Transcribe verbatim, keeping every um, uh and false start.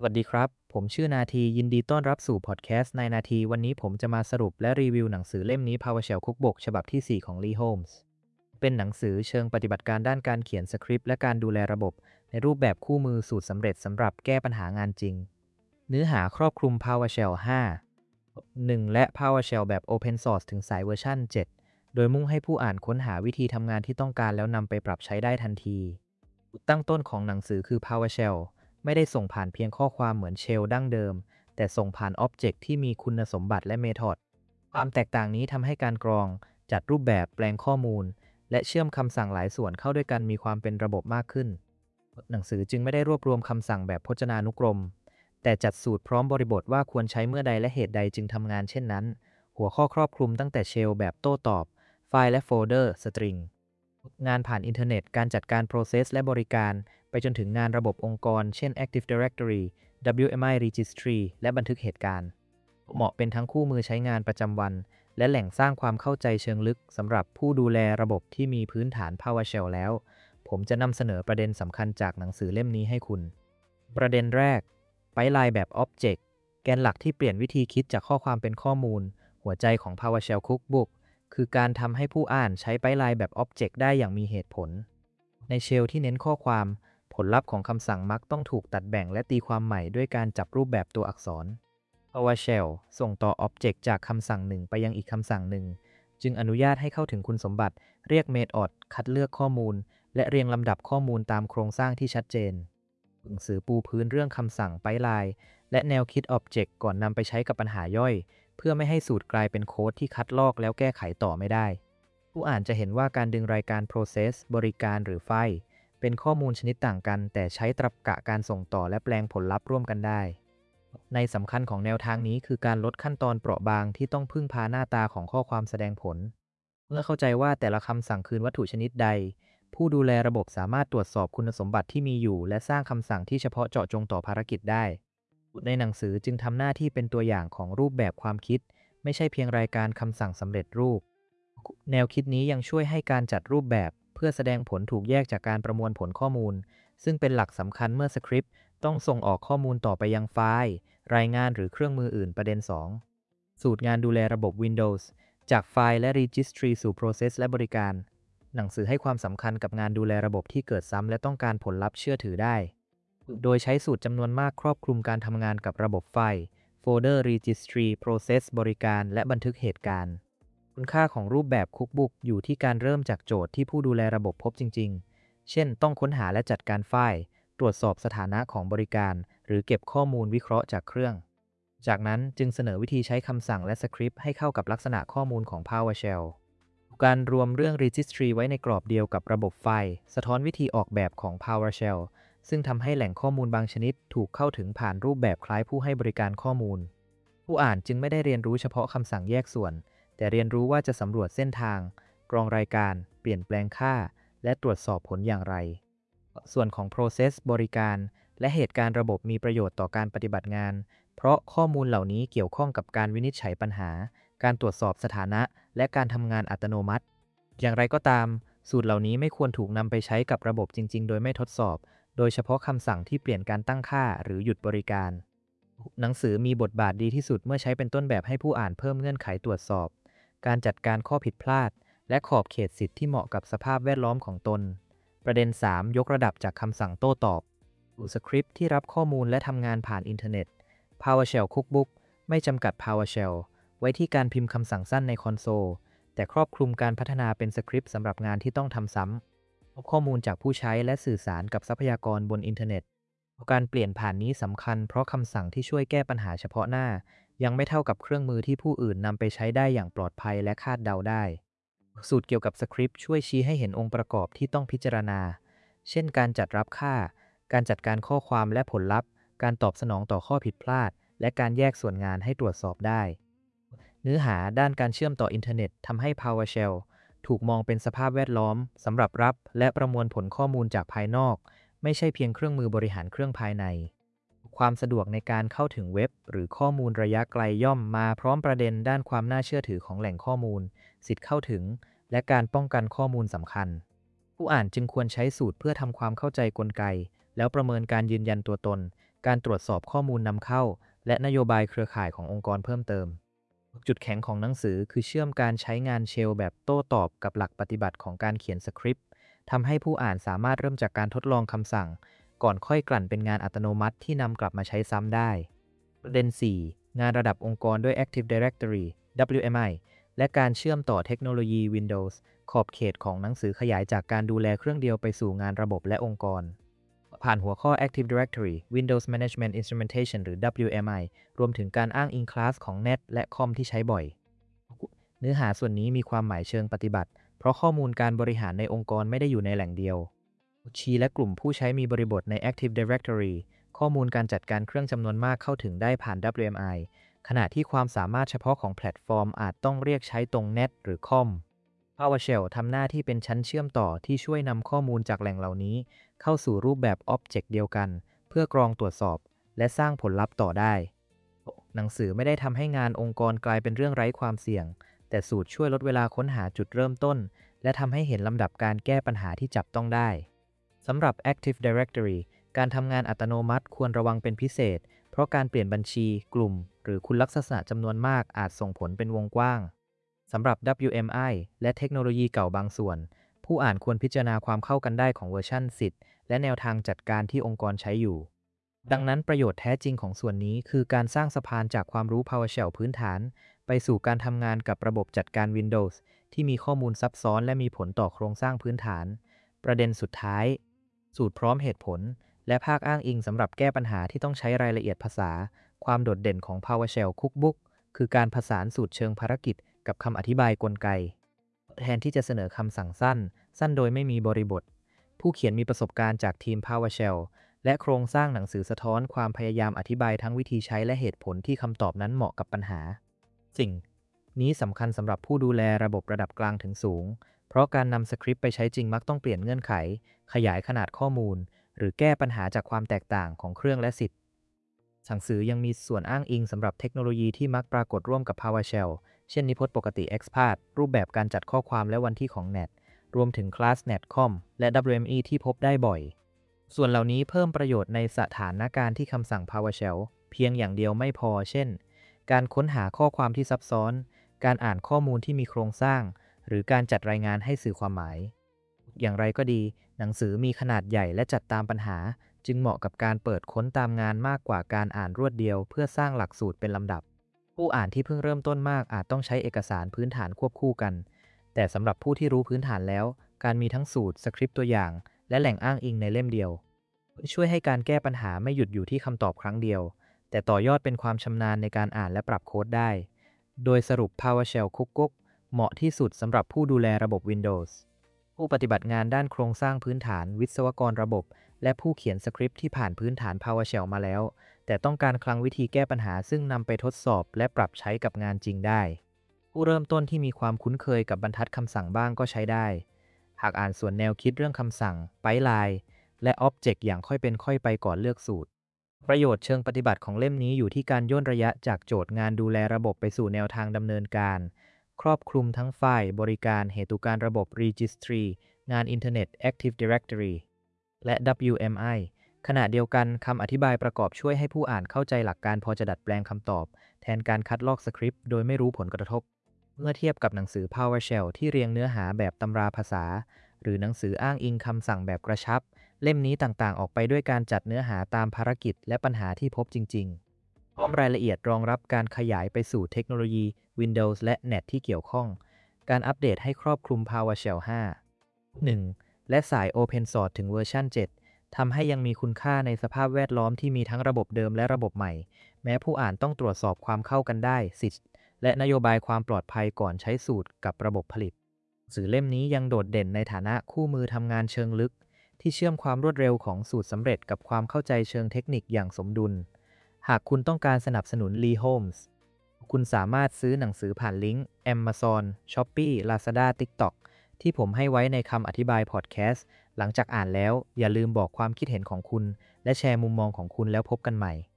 สวัสดีครับ ผมชื่อนาทียินดีต้อนรับสู่พอดแคสต์ในนาทีวันนี้ผมจะมาสรุปและรีวิวหนังสือเล่มนี้ PowerShell Cookbook ฉบับที่ สี่ ของ Lee Holmes เป็นหนังสือเชิงปฏิบัติการด้านการเขียนสคริปต์และการดูแลระบบในรูปแบบคู่มือสูตรสำเร็จสำหรับแก้ปัญหางานจริง เนื้อหาครอบคลุม PowerShell ห้า หนึ่ง และ PowerShell แบบ Open Source ถึงสายเวอร์ชันเจ็ด โดยมุ่งให้ผู้อ่านค้นหาวิธีทำงานที่ต้องการแล้วนำไปปรับใช้ได้ทันทีจุดตั้งต้นของหนังสือคือ PowerShell ไม่ได้ส่งผ่านเพียงข้อความเหมือนเชลดั้งเดิม แต่ส่งผ่านอ็อบเจกต์ที่มีคุณสมบัติและเมธอดความแตกต่างนี้ทำให้การกรองจัดรูปแบบแปลงข้อมูล และเชื่อมคำสั่งหลายส่วนเข้าด้วยกันมีความเป็นระบบมากขึ้น หนังสือจึงไม่ได้รวบรวมคำสั่งแบบพจนานุกรม แต่จัดสูตรพร้อมบริบทว่าควรใช้เมื่อใดและเหตุใดจึงทำงานเช่นนั้น หัวข้อครอบคลุมตั้งแต่เชลแบบโต้ตอบ ไฟล์และโฟลเดอร์ สตริง งานผ่านอินเทอร์เน็ต การจัดการ Process และบริการ ไปจนถึงงานระบบองค์กร เช่น Active Directory ดับเบิลยู เอ็ม ไอ Registry และบันทึกเหตุการณ์ เหมาะเป็นทั้งคู่มือใช้งานประจำวัน และแหล่งสร้างความเข้าใจเชิงลึกสำหรับผู้ดูแลระบบที่มีพื้นฐาน PowerShell แล้ว ผมจะนำเสนอประเด็นสำคัญจากหนังสือเล่มนี้ให้คุณ ประเด็นแรก ไ i ์ไลน์แบบ Object แกนหลักที่เปลี่ยนวิธีคิดจากข้อความเป็นข้อมูล หัวใจของ PowerShell Cookbook คือการทำให้ผู้อ่านใช้ไ i ์ไลน์แบบ Object ได้อย่างมีเหตุผล ในเชลที่เน้นข้อความ ผลลัพธ์ของคำสั่งมักต้องถูกตัดแบ่งและตีความใหม่ด้วยการจับรูปแบบตัวอักษร PowerShell ส่งต่อ Object จากคำสั่งหนึ่งไปยังอีกคำสั่งหนึ่ง จึงอนุญาตให้เข้าถึงคุณสมบัติ เรียก Method คัดเลือกข้อมูล และเรียงลำดับข้อมูลตามโครงสร้างที่ชัดเจน หนังสือปูพื้นเรื่องคำสั่งไ i ์ไลน์และแนวคิด Object ก่อนนำไปใช้กับปัญหาย่อย เพื่อไม่ให้สูตรกลายเป็นโค้ดที่คัดลอกแล้วแก้ไขต่อไม่ได้ ผู้อ่านจะเห็นว่าการดึงรายการ Process บริการหรือไฟล์เป็นข้อมูลชนิดต่างกัน แต่ใช้ตรรกะการส่งต่อและแปลงผลลัพธ์ร่วมกันได้ ในสำคัญของแนวทางนี้คือการลดขั้นตอนเปราะบางที่ต้องพึ่งพาหน้าตาของข้อความแสดงผล เมื่อเข้าใจว่าแต่ละคำสั่งคืนวัตถุชนิดใด ผู้ดูแลระบบสามารถตรวจสอบคุณสมบัติที่มีอยู่และสร้างคำสั่งที่เฉพาะเจาะจงต่อภารกิจได้ ในหนังสือจึงทำหน้าที่เป็นตัวอย่างของรูปแบบความคิด ไม่ใช่เพียงรายการคำสั่งสำเร็จรูป แนวคิดนี้ยังช่วยให้การจัดรูปแบบเพื่อแสดงผลถูกแยกจากการประมวลผลข้อมูล ซึ่งเป็นหลักสำคัญเมื่อสคริปต์ต้องส่งออกข้อมูลต่อไปยังไฟล์ รายงานหรือเครื่องมืออื่นประเด็น สอง สูตรงานดูแลระบบ Windows จากไฟล์และ Registry สู่ Process และบริการ หนังสือให้ความสำคัญกับงานดูแลระบบที่เกิดซ้ำและต้องการผลลัพธ์เชื่อถือได้ โดยใช้สูตรจำนวนมากครอบคลุมการทำงานกับระบบไฟล์ โฟลเดอร์ Registry Process บริการ และบันทึกเหตุการณ์ คุณค่าของรูปแบบ Cookbook อยู่ที่การเริ่มจากโจทย์ที่ผู้ดูแลระบบพบจริงๆ เช่น ต้องค้นหาและจัดการไฟล์ ตรวจสอบสถานะของบริการ หรือเก็บข้อมูลวิเคราะห์จากเครื่อง จากนั้นจึงเสนอวิธีใช้คำสั่งและสคริปต์ให้เข้ากับลักษณะข้อมูลของ PowerShell การรวมเรื่อง Registry ไว้ในกรอบเดียวกับระบบไฟล์สะท้อนวิธีออกแบบของ PowerShell ซึ่งทำให้แหล่งข้อมูลบางชนิดถูกเข้าถึงผ่านรูปแบบคล้ายผู้ให้บริการข้อมูล ผู้อ่านจึงไม่ได้เรียนรู้เฉพาะคำสั่งแยกส่วน แต่เรียนรู้ว่าจะสำรวจเส้นทาง กรองรายการ เปลี่ยนแปลงค่า และตรวจสอบผลอย่างไร ส่วนของ Process บริการ และเหตุการณ์ระบบมีประโยชน์ต่อการปฏิบัติงาน เพราะข้อมูลเหล่านี้เกี่ยวข้องกับการวินิจฉัยปัญหา การตรวจสอบสถานะ และการทำงานอัตโนมัติ อย่างไรก็ตาม สูตรเหล่านี้ไม่ควรถูกนำไปใช้กับระบบจริงๆ โดยไม่ทดสอบ โดยเฉพาะคำสั่งที่เปลี่ยนการตั้งค่าหรือหยุดบริการ หนังสือมีบทบาทดีที่สุดเมื่อใช้เป็นต้นแบบให้ผู้อ่านเพิ่มเงื่อนไขตรวจสอบ การจัดการข้อผิดพลาด และขอบเขตสิทธิ์ที่เหมาะกับสภาพแวดล้อมของตน ประเด็น สาม ยกระดับจากคำสั่งโต้ตอบสู่สคริปต์ที่รับข้อมูลและทำงานผ่านอินเทอร์เน็ต PowerShell Cookbook ไม่จำกัด PowerShell ไว้ที่การพิมพ์คำสั่งสั้นในคอนโซล แต่ครอบคลุมการพัฒนาเป็นสคริปต์สำหรับงานที่ต้องทำซ้ำพบข้อมูลจากผู้ใช้และสื่อสารกับทรัพยากรบนอินเทอร์เน็ต การเปลี่ยนผ่านนี้สำคัญเพราะคำสั่งที่ช่วยแก้ปัญหาเฉพาะหน้า ยังไม่เท่ากับเครื่องมือที่ผู้อื่นนำไปใช้ได้อย่างปลอดภัยและคาดเดาได้ สูตรเกี่ยวกับสคริปต์ช่วยชี้ให้เห็นองค์ประกอบที่ต้องพิจารณา เช่นการจัดรับค่า การจัดการข้อความและผลลัพธ์ การตอบสนองต่อข้อผิดพลาด และการแยกส่วนงานให้ตรวจสอบได้ เนื้อหาด้านการเชื่อมต่ออินเทอร์เน็ตทำให้ PowerShell ถูกมองเป็นสภาพแวดล้อมสำหรับรับและประมวลผลข้อมูลจากภายนอก ไม่ใช่เพียงเครื่องมือบริหารเครื่องภายใน ความสะดวกในการเข้าถึงเว็บหรือข้อมูลระยะไกลย่อมมาพร้อมประเด็นด้านความน่าเชื่อถือของแหล่งข้อมูล สิทธิ์เข้าถึง และการป้องกันข้อมูลสำคัญ ผู้อ่านจึงควรใช้สูตรเพื่อทำความเข้าใจกลไก แล้วประเมินการยืนยันตัวตนการตรวจสอบข้อมูลนำเข้าและนโยบายเครือข่ายขององค์กรเพิ่มเติมจุดแข็งของหนังสือคือเชื่อมการใช้งานเชลแบบโต้ตอบกับหลักปฏิบัติของการเขียนสคริปต์ทำให้ผู้อ่านสามารถเริ่มจากการทดลองคำสั่งก่อนค่อยกลั่นเป็นงานอัตโนมัติที่นำกลับมาใช้ซ้ำได้ประเด็น สี่ งานระดับองค์กรด้วย Active Directory ดับเบิลยู เอ็ม ไอ และการเชื่อมต่อเทคโนโลยี Windows ขอบเขตของหนังสือขยายจากการดูแลเครื่องเดียวไปสู่งานระบบและองค์กรผ่านหัวข้อ Active Directory Windows Management Instrumentation หรือ ดับเบิลยู เอ็ม ไอ รวมถึงการอ้างอิงคลาสของ เน็ต และ คอม ที่ใช้บ่อย เนื้อหาส่วนนี้มีความหมายเชิงปฏิบัติเพราะข้อมูลการบริหารในองค์กรไม่ได้อยู่ในแหล่งเดียวชีและกลุ่มผู้ใช้มีบริบทใน Active Directory ข้อมูลการจัดการเครื่องจำนวนมากเข้าถึงได้ผ่าน ดับเบิลยู เอ็ม ไอ ขณะที่ความสามารถเฉพาะของแพลตฟอร์มอาจต้องเรียกใช้ตรง เน็ต หรือ คอม PowerShell ทำหน้าที่เป็นชั้นเชื่อมต่อที่ช่วยนำข้อมูลจากแหล่งเหล่านี้เข้าสู่รูปแบบ Object เดียวกันเพื่อกรองตรวจสอบและสร้างผลลัพธ์ต่อได้หนังสือไม่ได้ทำให้งานองค์กรกลายเป็นเรื่องไร้ความเสี่ยงแต่สูตรช่วยลดเวลาค้นหาจุดเริ่มต้นและทำให้เห็นลำดับการแก้ปัญหาที่จับต้องได้สำหรับ Active Directory การทำงานอัตโนมัติควรระวังเป็นพิเศษเพราะการเปลี่ยนบัญชีกลุ่มหรือคุณลักษณะจำนวนมากอาจส่งผลเป็นวงกว้างสำหรับ ดับเบิลยู เอ็ม ไอ และเทคโนโลยีเก่าบางส่วนผู้อ่านควรพิจารณาความเข้ากันได้ของเวอร์ชันสิทธิ์และแนวทางจัดการที่องค์กรใช้อยู่ดังนั้นประโยชน์แท้จริงของส่วนนี้คือการสร้างสะพานจากความรู้ PowerShell พื้นฐานไปสู่การทำงานกับระบบจัดการ Windows ที่มีข้อมูลซับซ้อนและมีผลต่อโครงสร้างพื้นฐานประเด็นสุดท้ายสูตรพร้อมเหตุผลและภาคอ้างอิงสำหรับแก้ปัญหาที่ต้องใช้รายละเอียดภาษาความโดดเด่นของ PowerShell Cookbook คือการผสานสูตรเชิงภารกิจกับคำอธิบายกลไกแทนที่จะเสนอคำสั่งสั้นสั้นโดยไม่มีบริบทผู้เขียนมีประสบการณ์จากทีม PowerShell และโครงสร้างหนังสือสะท้อนความพยายามอธิบายทั้งวิธีใช้และเหตุผลที่คำตอบนั้นเหมาะกับปัญหาสิ่งนี้สำคัญสำหรับผู้ดูแลระบบระดับกลางถึงสูงเพราะการนำสคริปต์ไปใช้จริงมักต้องเปลี่ยนเงื่อนไขขยายขนาดข้อมูลหรือแก้ปัญหาจากความแตกต่างของเครื่องและสิทธิ์หนังสือยังมีส่วนอ้างอิงสำหรับเทคโนโลยีที่มักปรากฏร่วมกับ PowerShell เช่นนิพจน์ปกติ Expert รูปแบบการจัดข้อความและวันที่ของ เน็ต รวมถึงคลาส เน็ต คอม และ ดับเบิลยู เอ็ม อี ที่พบได้บ่อยส่วนเหล่านี้เพิ่มประโยชน์ในสถานการณ์ที่คำสั่ง PowerShell เพียงอย่างเดียวไม่พอเช่นการค้นหาข้อความที่ซับซ้อนการอ่านข้อมูลที่มีโครงสร้างหรือการจัดรายงานให้สื่อความหมายอย่างไรก็ดีหนังสือมีขนาดใหญ่และจัดตามปัญหาจึงเหมาะกับการเปิดค้นตามงานมากกว่าการอ่านรวดเดียวเพื่อสร้างหลักสูตรเป็นลำดับผู้อ่านที่เพิ่งเริ่มต้นมากอาจต้องใช้เอกสารพื้นฐานควบคู่กันแต่สำหรับผู้ที่รู้พื้นฐานแล้วการมีทั้งสูตรสคริปต์ตัวอย่างและแหล่งอ้างอิงในเล่มเดียวช่วยให้การแก้ปัญหาไม่หยุดอยู่ที่คำตอบครั้งเดียวแต่ต่อยอดเป็นความชำนาญในการอ่านและปรับโค้ดได้โดยสรุป PowerShell Cookbook เหมาะที่สุดสำหรับผู้ดูแลระบบ Windows ผู้ปฏิบัติงานด้านโครงสร้างพื้นฐานวิศวกรระบบและผู้เขียนสคริปต์ที่ผ่านพื้นฐาน PowerShell มาแล้วแต่ต้องการคลังวิธีแก้ปัญหาซึ่งนำไปทดสอบและปรับใช้กับงานจริงได้ผู้เริ่มต้นที่มีความคุ้นเคยกับบรรทัดคำสั่งบ้างก็ใช้ได้หากอ่านส่วนแนวคิดเรื่องคำสั่งไพป์ไลน์และ Object อย่างค่อยเป็นค่อยไปก่อนเลือกสูตรประโยชน์เชิงปฏิบัติของเล่มนี้อยู่ที่การย่นระยะจากโจทย์งานดูแลระบบไปสู่แนวทางดำเนินการครอบคลุมทั้งฝ่ายบริการเหตุการระบบ Registry งานอินเทอร์เน็ต Active Directory และ ดับเบิลยู เอ็ม ไอ ขณะเดียวกันคำอธิบายประกอบช่วยให้ผู้อ่านเข้าใจหลักการพอจะดัดแปลงคำตอบแทนการคัดลอกสคริปต์โดยไม่รู้ผลกระทบเมื่อเทียบกับหนังสือ PowerShell ที่เรียงเนื้อหาแบบตำราภาษาหรือหนังสืออ้างอิงคำสั่งแบบกระชับเล่มนี้ต่างๆออกไปด้วยการจัดเนื้อหาตามภารกิจและปัญหาที่พบจริงๆพร้อมรายละเอียดรองรับการขยายไปสู่เทคโนโลยี Windows และ เน็ต ที่เกี่ยวข้องการอัปเดตให้ครอบคลุม PowerShell ห้า หนึ่ง และสาย Open Source ถึงเวอร์ชันเจ็ดทำให้ยังมีคุณค่าในสภาพแวดล้อมที่มีทั้งระบบเดิมและระบบใหม่แม้ผู้อ่านต้องตรวจสอบความเข้ากันได้สิทธิ์และนโยบายความปลอดภัยก่อนใช้สูตรกับระบบผลิตสื่อเล่มนี้ยังโดดเด่นในฐานะคู่มือทำงานเชิงลึกที่เชื่อมความรวดเร็วของสูตรสำเร็จกับความเข้าใจเชิงเทคนิคอย่างสมดุลหากคุณต้องการสนับสนุน Lee Holmes คุณสามารถซื้อหนังสือผ่านลิงก์ Amazon, Shopee, Lazada, TikTok ที่ผมให้ไว้ในคำอธิบายพอดแคสต์หลังจากอ่านแล้วอย่าลืมบอกความคิดเห็นของคุณและแชร์มุมมองของคุณแล้วพบกันใหม่